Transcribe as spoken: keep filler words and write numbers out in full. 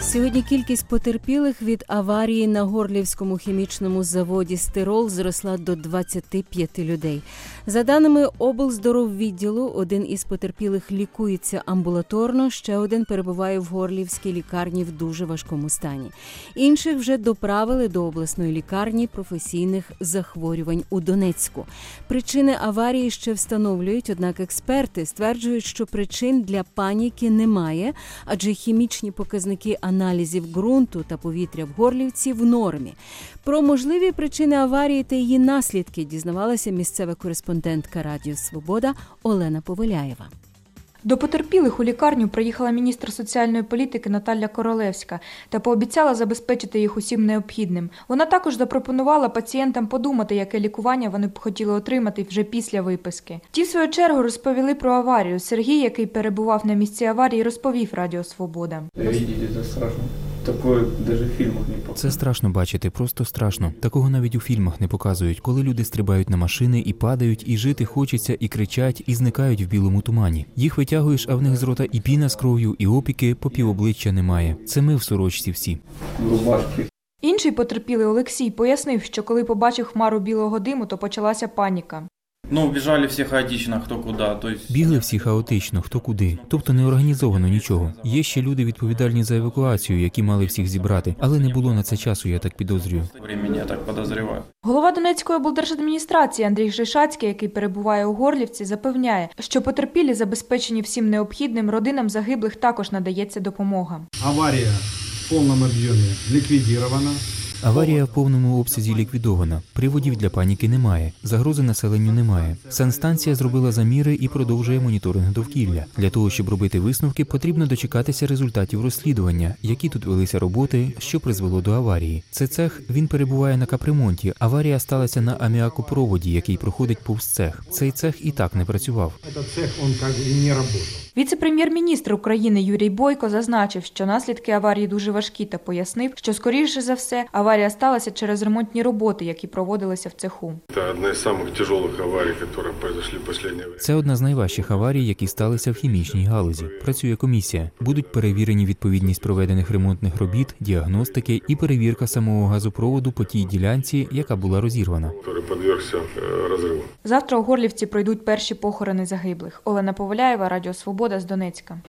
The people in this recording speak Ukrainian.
Сьогодні кількість потерпілих від аварії на Горлівському хімічному заводі «Стирол» зросла до двадцяти п'яти людей. За даними облздороввідділу, один із потерпілих лікується амбулаторно, ще один перебуває в Горлівській лікарні в дуже важкому стані. Інших вже доправили до обласної лікарні професійних захворювань у Донецьку. Причини аварії ще встановлюють, однак експерти стверджують, що причин для паніки немає, адже хімічні показники аналізів ґрунту та повітря в Горлівці в нормі. Про можливі причини аварії та її наслідки дізнавалася місцева кореспондентка Радіо Свобода Олена Повеляєва. До потерпілих у лікарню приїхала міністр соціальної політики Наталя Королевська та пообіцяла забезпечити їх усім необхідним. Вона також запропонувала пацієнтам подумати, яке лікування вони б хотіли отримати вже після виписки. Ті, в свою чергу, розповіли про аварію. Сергій, який перебував на місці аварії, розповів Радіо Свобода. Це страшно. Такое навіть в фільмах не показують. Це страшно бачити, просто страшно. Такого навіть у фільмах не показують, коли люди стрибають на машини і падають, і жити хочеться, і кричать, і зникають в білому тумані. Їх витягуєш, а в них з рота і піна з кров'ю, і опіки, по півобличчя немає. Це ми в сорочці всі. Рубашки. Інший потерпілий Олексій пояснив, що коли побачив хмару білого диму, то почалася паніка. Ну, біжали всі хаотично, хто куди. То есть... Бігли всі хаотично, хто куди. Тобто не організовано нічого. Є ще люди відповідальні за евакуацію, які мали всіх зібрати. Але не було на це часу, я так підозрюю. Времени, я так підозрюю. Голова Донецької облдержадміністрації Андрій Гришацький, який перебуває у Горлівці, запевняє, що потерпілі забезпечені всім необхідним, родинам загиблих також надається допомога. Аварія в повному об'ємі ліквідована. Аварія в повному обсязі ліквідована. Приводів для паніки немає. Загрози населенню немає. Санстанція зробила заміри і продовжує моніторинг довкілля. Для того, щоб робити висновки, потрібно дочекатися результатів розслідування, які тут велися роботи, що призвело до аварії. Це цех, він перебуває на капремонті. Аварія сталася на аміакопроводі, який проходить повз цех. Цей цех і так не працював. Цей цех, він як і не працював. Віце-прем'єр-міністр України Юрій Бойко зазначив, що наслідки аварії дуже важкі та пояснив, що, скоріше за все, аварія сталася через ремонтні роботи, які проводилися в цеху. Це одна з самих тяжких аварій, які произошли в останнє час. Це одна з найважчих аварій, які сталися в хімічній галузі. Працює комісія. Будуть перевірені відповідність проведених ремонтних робіт, діагностики і перевірка самого газопроводу по тій ділянці, яка була розірвана. Який підвергся розриву. Завтра у Горлівці пройдуть перші похорони загиблих. Олена Повеляєва, Радіо Свобода з Донецька.